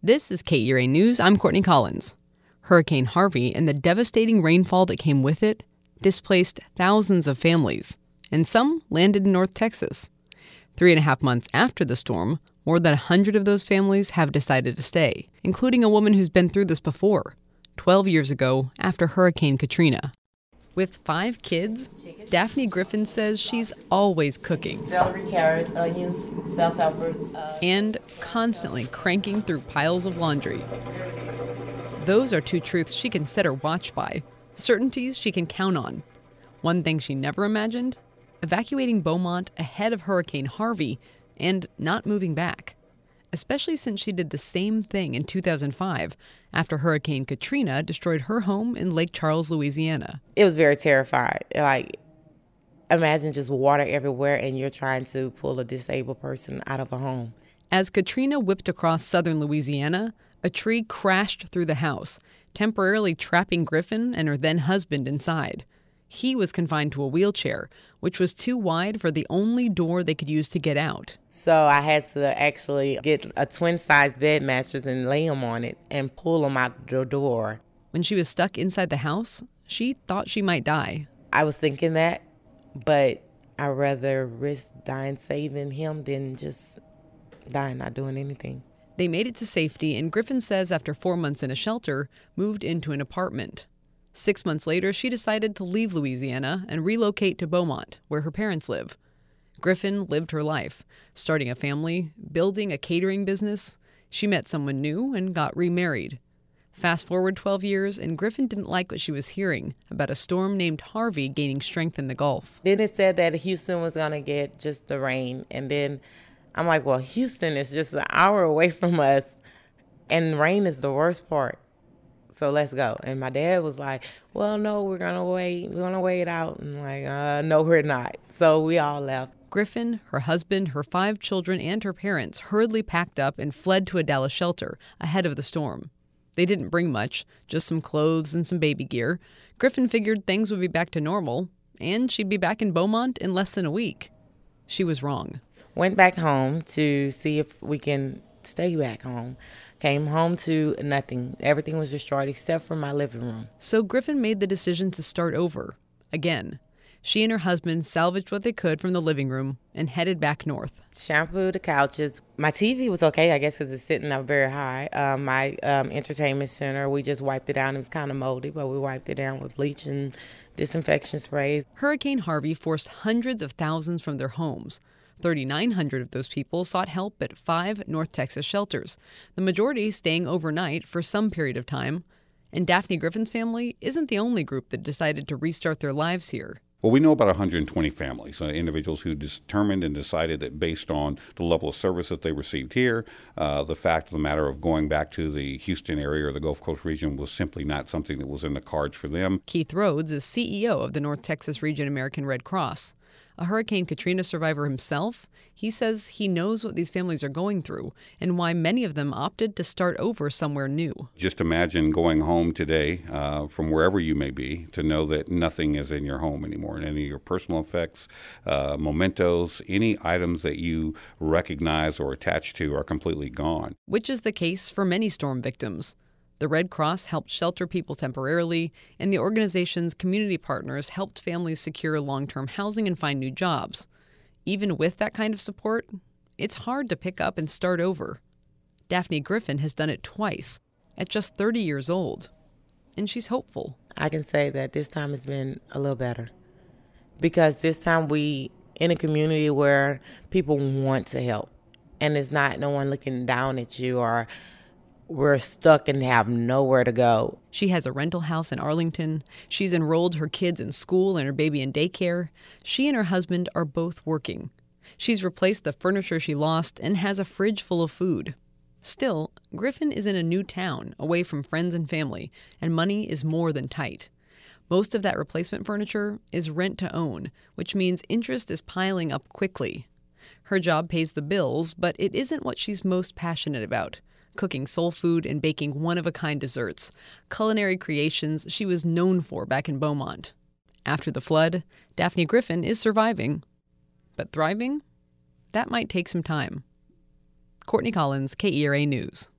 This is KERA News. I'm Courtney Collins. Hurricane Harvey and the devastating rainfall that came with it displaced thousands of families, and some landed in North Texas. 3.5 months after the storm, more than 100 of those families have decided to stay, including a woman who's been through this before, 12 years ago after Hurricane Katrina. With 5 kids, Daphne Griffin says she's always cooking. Celery, carrots, onions, bell peppers. And constantly cranking through piles of laundry. Those are 2 truths she can set her watch by, certainties she can count on. One thing she never imagined: evacuating Beaumont ahead of Hurricane Harvey and not moving back. Especially since she did the same thing in 2005 after Hurricane Katrina destroyed her home in Lake Charles, Louisiana. It was very terrifying. Imagine just water everywhere and you're trying to pull a disabled person out of a home. As Katrina whipped across southern Louisiana, a tree crashed through the house, temporarily trapping Griffin and her then-husband inside. He was confined to a wheelchair, which was too wide for the only door they could use to get out. So I had to actually get a twin-size bed mattress and lay him on it and pull him out the door. When she was stuck inside the house, she thought she might die. I was thinking that, but I'd rather risk dying saving him than just dying not doing anything. They made it to safety, and Griffin says after 4 months in a shelter, moved into an apartment. 6 months later, she decided to leave Louisiana and relocate to Beaumont, where her parents live. Griffin lived her life, starting a family, building a catering business. She met someone new and got remarried. Fast forward 12 years, and Griffin didn't like what she was hearing about a storm named Harvey gaining strength in the Gulf. Then it said that Houston was going to get just the rain. And then I'm like, well, Houston is just an hour away from us, and rain is the worst part. So let's go. And my dad was like, well, no, we're going to wait. We're going to wait it out. And I'm like, no, we're not. So we all left. Griffin, her husband, her 5 children, and her parents hurriedly packed up and fled to a Dallas shelter ahead of the storm. They didn't bring much, just some clothes and some baby gear. Griffin figured things would be back to normal, and she'd be back in Beaumont in less than a week. She was wrong. Went back home to see if we can stay back home. Came home to nothing. Everything was destroyed except for my living room. So Griffin made the decision to start over, again. She and her husband salvaged what they could from the living room and headed back north. Shampooed the couches. My TV was okay, I guess, because it's sitting up very high. My entertainment center, we just wiped it down. It was kind of moldy, but we wiped it down with bleach and disinfection sprays. Hurricane Harvey forced hundreds of thousands from their homes. 3,900 of those people sought help at 5 North Texas shelters, the majority staying overnight for some period of time. And Daphne Griffin's family isn't the only group that decided to restart their lives here. Well, we know about 120 families, individuals who determined and decided that based on the level of service that they received here, the fact of the matter of going back to the Houston area or the Gulf Coast region was simply not something that was in the cards for them. Keith Rhodes is CEO of the North Texas Region American Red Cross. A Hurricane Katrina survivor himself, he says he knows what these families are going through and why many of them opted to start over somewhere new. Just imagine going home today from wherever you may be to know that nothing is in your home anymore. And any of your personal effects, mementos, any items that you recognize or attach to are completely gone. Which is the case for many storm victims. The Red Cross helped shelter people temporarily, and the organization's community partners helped families secure long-term housing and find new jobs. Even with that kind of support, it's hard to pick up and start over. Daphne Griffin has done it twice, at just 30 years old, and she's hopeful. I can say that this time has been a little better, because this time we in a community where people want to help, and it's not no one looking down at you or we're stuck and have nowhere to go. She has a rental house in Arlington. She's enrolled her kids in school and her baby in daycare. She and her husband are both working. She's replaced the furniture she lost and has a fridge full of food. Still, Griffin is in a new town, away from friends and family, and money is more than tight. Most of that replacement furniture is rent to own, which means interest is piling up quickly. Her job pays the bills, but it isn't what she's most passionate about. Cooking soul food and baking one-of-a-kind desserts, culinary creations she was known for back in Beaumont. After the flood, Daphne Griffin is surviving. But thriving? That might take some time. Courtney Collins, KERA News.